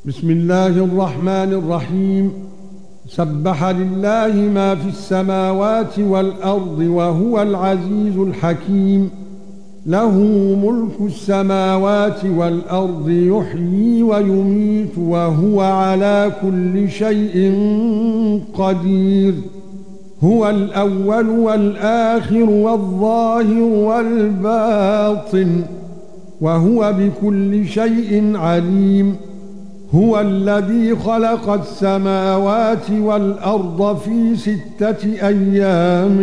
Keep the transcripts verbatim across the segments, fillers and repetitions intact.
بسم الله الرحمن الرحيم. سبح لله ما في السماوات والأرض وهو العزيز الحكيم. له ملك السماوات والأرض يحيي ويميت وهو على كل شيء قدير. هو الأول والآخر والظاهر والباطن وهو بكل شيء عليم. هو الذي خلق السماوات والأرض في ستة أيام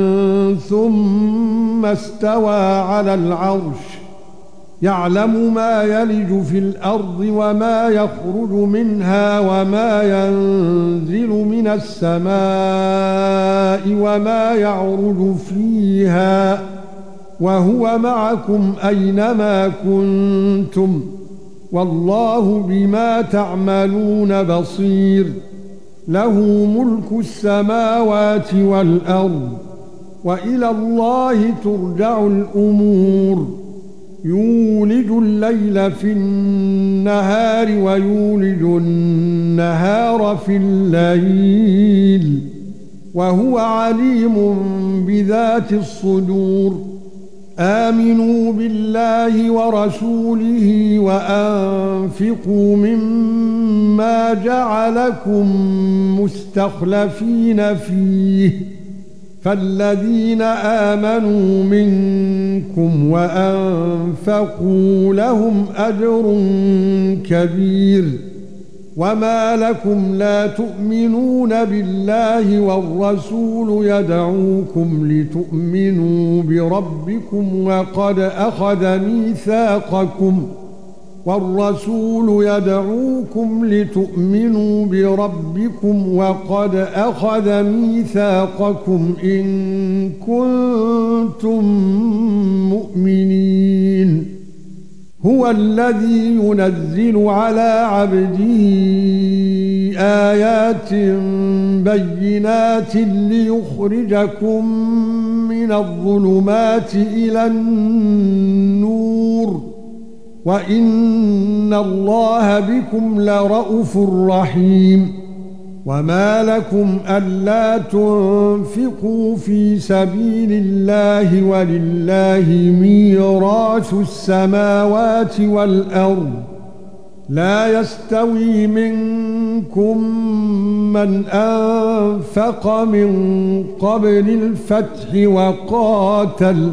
ثم استوى على العرش يعلم ما يلج في الأرض وما يخرج منها وما ينزل من السماء وما يعرج فيها وهو معكم أينما كنتم والله بما تعملون بصير. له ملك السماوات والأرض وإلى الله ترجع الأمور. يولج الليل في النهار ويولج النهار في الليل وهو عليم بذات الصدور. آمنوا بالله ورسوله وأنفقوا مما جعلكم مستخلفين فيه فالذين آمنوا منكم وأنفقوا لهم أجر كبير. وما لكم لا تؤمنون بالله والرسول يدعوكم لتؤمنوا بربكم وقد أخذ ميثاقكم والرسول يدعوكم لتؤمنوا بربكم وقد أخذ ميثاقكم إن كنتم مؤمنين. هو الذي ينزل على عبده آيات بينات ليخرجكم من الظلمات إلى النور وإن الله بكم لرءوف رحيم. وما لكم ألا تنفقوا في سبيل الله ولله ميراث السماوات والأرض لا يستوي منكم من أنفق من قبل الفتح وقاتل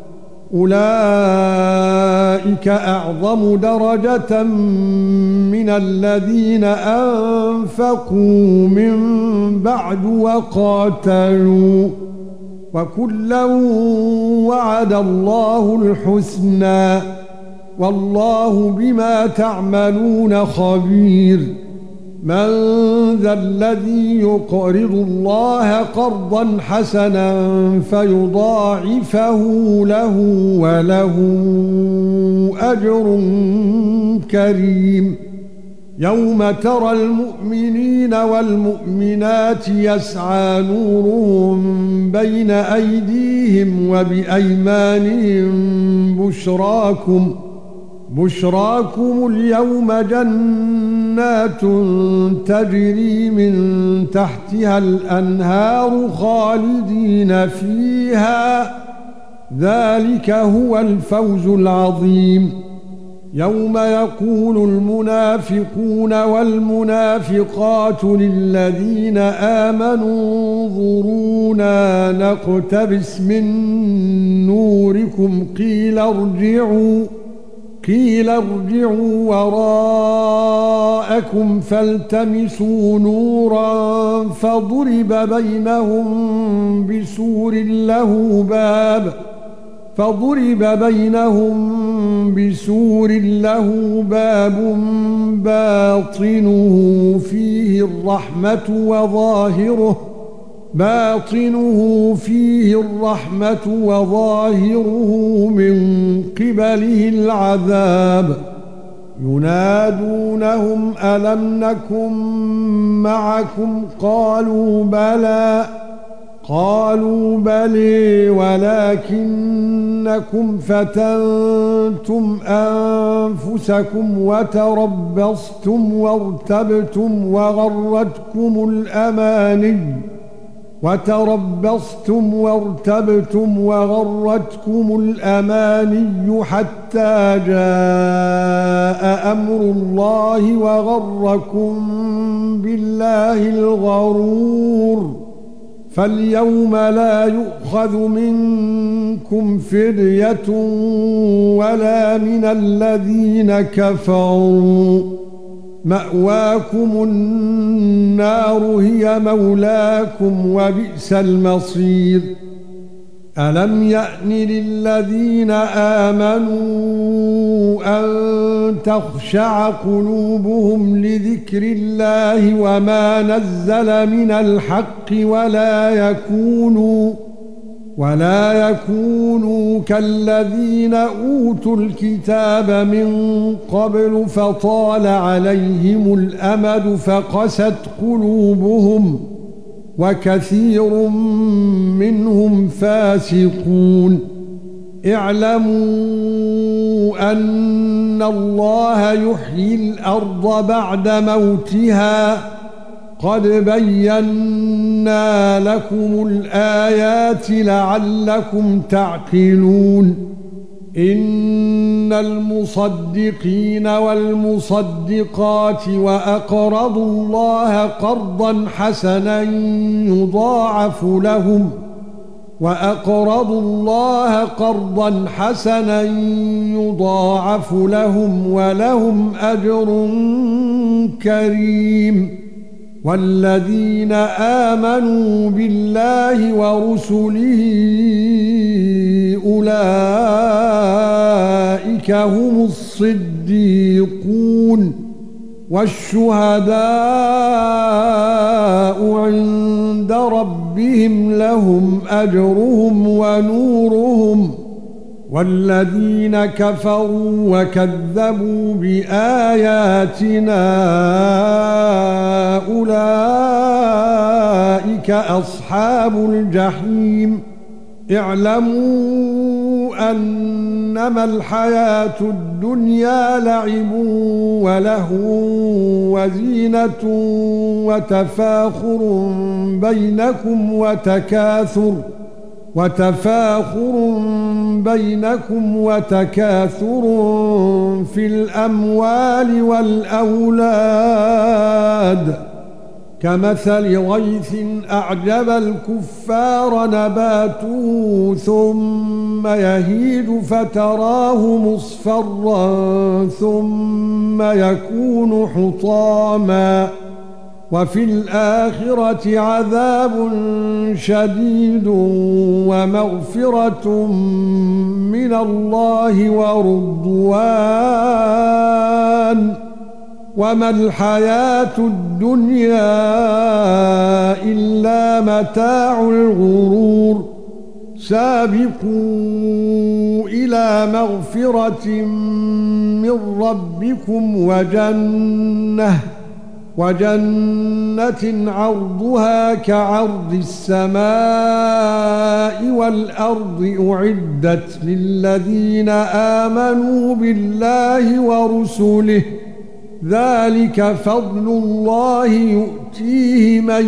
أولئك أعظم درجة من الذين أنفقوا من بعد وقاتلوا وكلا وعد الله الحسنى والله بما تعملون خبير. من ذا الذي يقرض الله قرضا حسنا فيضاعفه له وله أجر كريم. يوم ترى المؤمنين والمؤمنات يسعى نورهم بين أيديهم وبأيمانهم بشراكم بشراكم اليوم جنات تجري من تحتها الأنهار خالدين فيها ذلك هو الفوز العظيم. يوم يقول المنافقون والمنافقات للذين آمنوا انظرونا نقتبس من نوركم قيل ارجعوا قيل ارجعوا وراءكم فالتمسوا نورا فضرب بينهم بسور له باب فضرب بينهم بسور له باب باطنه فيه الرحمة وظاهره باطنه فيه الرحمة وظاهره من قبله العذاب. ينادونهم ألم نكن معكم قالوا بلى قالوا بلى ولكنكم فتنتم خَنتُمْ أَنفُسَكُمْ وَتَرَبَّصْتُمْ وَارْتَبْتُمْ وَغَرَّتْكُمُ الْأَمَانِيُّ وَتَرَبَّصْتُمْ وَارْتَبْتُمْ وَغَرَّتْكُمُ الْأَمَانِيُّ حَتَّى جَاءَ أَمْرُ اللَّهِ وَغَرَّكُم بِاللَّهِ الْغَرُورُ فَالْيَوْمَ لَا يُؤْخَذُ مِنكُمْ فِدْيَةٌ وَلَا مِنَ الَّذِينَ كَفَرُوا مَأْوَاكُمُ النَّارُ هِيَ مَوْلَاكُمْ وَبِئْسَ الْمَصِيرُ أَلَمْ يَأْنِ لِلَّذِينَ آمَنُوا أَن تَخْشَعَ قُلُوبُهُمْ لِذِكْرِ اللَّهِ وَمَا نَزَّلَ مِنَ الْحَقِّ وَلَا يَكُونُوا وَلَا يَكُونُوا كَالَّذِينَ أُوتُوا الْكِتَابَ مِنْ قَبْلُ فَطَالَ عَلَيْهِمُ الْأَمَدُ فَقَسَتْ قُلُوبُهُمْ وَكَثِيرٌ مِنْهُمْ فَاسِقُونَ اعْلَمُوا أَنَّ اللَّهَ يُحْيِي الْأَرْضَ بَعْدَ مَوْتِهَا قَدْ بَيَّنَّا لَكُمُ الْآيَاتِ لَعَلَّكُمْ تَعْقِلُونَ إِنَّ الْمُصَدِّقِينَ وَالْمُصَدِّقَاتِ وَأَقْرَضُوا اللَّهَ قَرْضًا حَسَنًا يُضَاعَفُ لَهُمْ وَأَقْرَضُوا اللَّهَ قَرْضًا حَسَنًا يُضَاعَفُ لَهُمْ وَلَهُمْ أَجْرٌ كَرِيمٌ وَالَّذِينَ آمَنُوا بِاللَّهِ وَرُسُلِهِ أُولَئِكَ هُمُ الصِّدِّيقُونَ وَالشُّهَدَاءُ عِندَ رَبِّهِمْ لَهُمْ أَجْرُهُمْ وَنُورُهُمْ وَالَّذِينَ كَفَرُوا وَكَذَّبُوا بِآيَاتِنَا أُولَئِكَ أَصْحَابُ الْجَحِيمِ اعْلَمُوا أَنَّمَا الْحَيَاةُ الدُّنْيَا لَعِبٌ وَلَهْوٌ وَزِينَةٌ وَتَفَاخُرٌ بَيْنَكُمْ وَتَكَاثُرٌ وَتَفَاخُرٌ بَيْنَكُمْ وَتَكَاثُرٌ فِي الْأَمْوَالِ وَالْأَوْلَادِ كَمَثَلِ غَيْثٍ أَعْجَبَ الْكُفَّارَ نَبَاتُهُ ثُمَّ يَهِيجُ فَتَرَاهُ مُصْفَرًّا ثُمَّ يَكُونُ حُطَامًا وَفِي الْآخِرَةِ عَذَابٌ شَدِيدٌ وَمَغْفِرَةٌ مِنَ اللَّهِ وَرِضْوَانٌ وَمَا الْحَيَاةُ الدُّنْيَا إِلَّا مَتَاعُ الْغُرُورِ سَابِقُوا إِلَى مَغْفِرَةٍ مِنْ رَبِّكُمْ وَجَنَّةٍ وَجَنَّةٍ عَرْضُهَا كَعَرْضِ السَّمَاءِ وَالْأَرْضِ أُعِدَّتْ لِلَّذِينَ آمَنُوا بِاللَّهِ وَرُسُلِهِ ذَلِكَ فَضْلُ اللَّهِ يُؤْتِيهِ مَن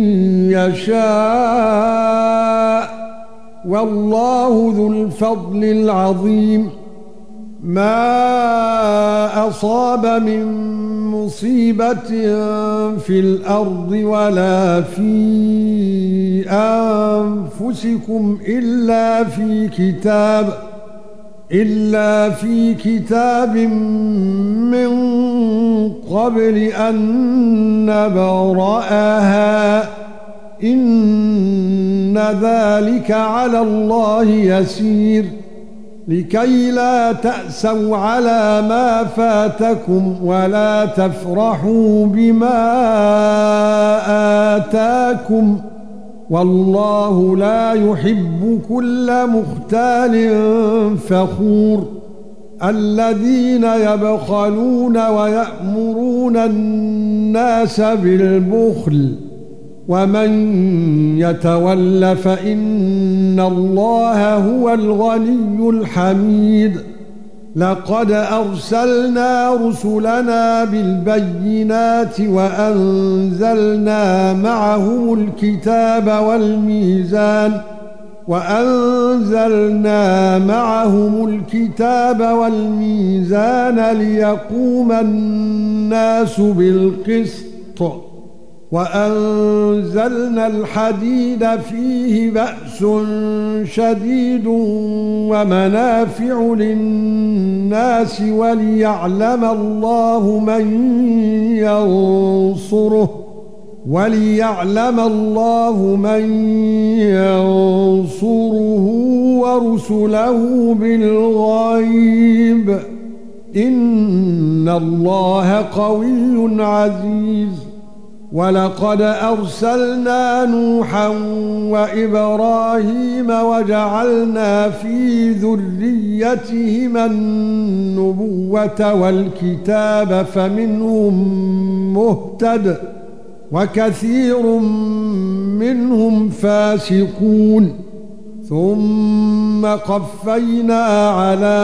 يَشَاءُ وَاللَّهُ ذُو الْفَضْلِ الْعَظِيمِ مَا أَصَابَ مِن مُّصِيبَةٍ فِي الْأَرْضِ وَلَا فِي أَنفُسِكُمْ إِلَّا فِي كِتَابٍ إِلَّا فِي كِتَابٍ مِّن قَبْلِ أَن نَّبْرَأَهَا إِنَّ ذَلِكَ عَلَى اللَّهِ يَسِيرٌ لِكَيْ لَا تَأْسَوْا عَلَى مَا فَاتَكُمْ وَلَا تَفْرَحُوا بِمَا آتَاكُمْ وَاللَّهُ لَا يُحِبُّ كُلَّ مُخْتَالٍ فَخُورٍ الَّذِينَ يَبْخَلُونَ وَيَأْمُرُونَ النَّاسَ بِالْبُخْلِ وَمَن يَتَوَلَّ فَإِنَّ اللَّهَ هُوَ الْغَنِيُّ الْحَمِيدُ لقد ارسلنا رسلنا بالبينات وانزلنا معهم الكتاب والميزان وأنزلنا معهم الكتاب والميزان ليقوم الناس بالقسط وأنزلنا الحديد فيه بأس شديد ومنافع للناس وليعلم الله من ينصره وَلِيَعْلَمَ اللَّهُ مَن يَنصُرُهُ وَرُسُلَهُ بِالْغَيْبِ إِنَّ اللَّهَ قَوِيٌّ عَزِيزٌ وَلَقَدْ أَرْسَلْنَا نُوحًا وَإِبْرَاهِيمَ وَجَعَلْنَا فِي ذُرِّيَّتِهِمَا النُّبُوَّةَ وَالْكِتَابَ فَمِنْهُم مُّهْتَدٍ وَكَثِيرٌ مِنْهُمْ فَاسِقُونَ ثُمَّ قَفَّيْنَا عَلَى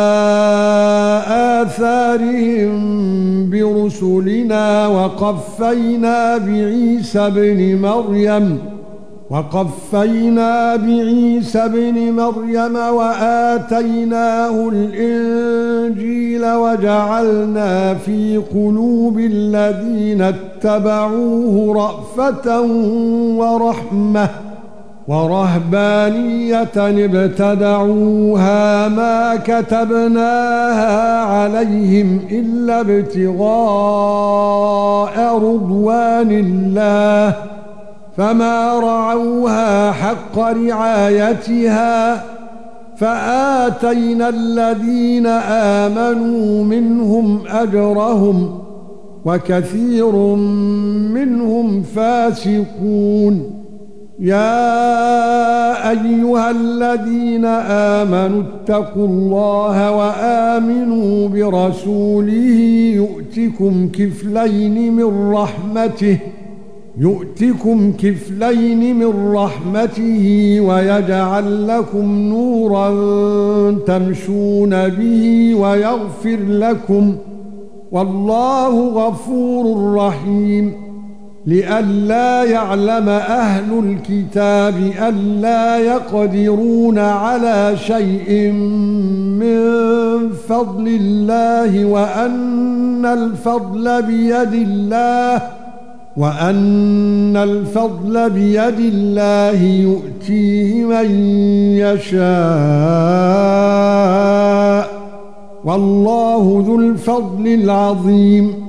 آثَارِهِم بِرُسُلِنَا وَقَفَّيْنَا بِعِيسَى ابْنِ مَرْيَمَ وَقَفَّيْنَا بِعِيسَى ابْنِ مَرْيَمَ وَآتَيْنَاهُ الْإِنْجِيلَ وَجَعَلْنَا فِي قُلُوبِ الَّذِينَ اتَّبَعُوهُ رَأْفَةً وَرَحْمَةً وَرَهْبَانِيَّةً ابْتَدَعُوهَا مَا كَتَبْنَاهَا عَلَيْهِمْ إِلَّا ابْتِغَاءَ رِضْوَانِ اللَّهِ فَمَا رَعَوْهَا حَقَّ رِعَايَتِهَا فَآتَيْنَا الَّذِينَ آمَنُوا مِنْهُمْ أَجْرَهُمْ وَكَثِيرٌ مِنْهُمْ فَاسِقُونَ يَا أَيُّهَا الَّذِينَ آمَنُوا اتَّقُوا اللَّهَ وَآمِنُوا بِرَسُولِهِ يُؤْتِكُمْ كِفْلَيْنِ مِنْ رَحْمَتِهِ يُؤْتِكُمْ كِفْلَيْنِ مِنْ رَحْمَتِهِ وَيَجْعَلْ لَكُمْ نُورًا تَمْشُونَ بِهِ وَيَغْفِرْ لَكُمْ وَاللَّهُ غَفُورٌ رَحِيمٌ لِئَلَّا يَعْلَمَ أَهْلُ الْكِتَابِ أَلَّا يَقْدِرُونَ عَلَى شَيْءٍ مِّن فَضْلِ اللَّهِ وَأَنَّ الْفَضْلَ بِيَدِ اللَّهِ وَأَنَّ الْفَضْلَ بِيَدِ اللَّهِ يُؤْتِيهِ مَن يَشَاءُ وَاللَّهُ ذُو الْفَضْلِ الْعَظِيمِ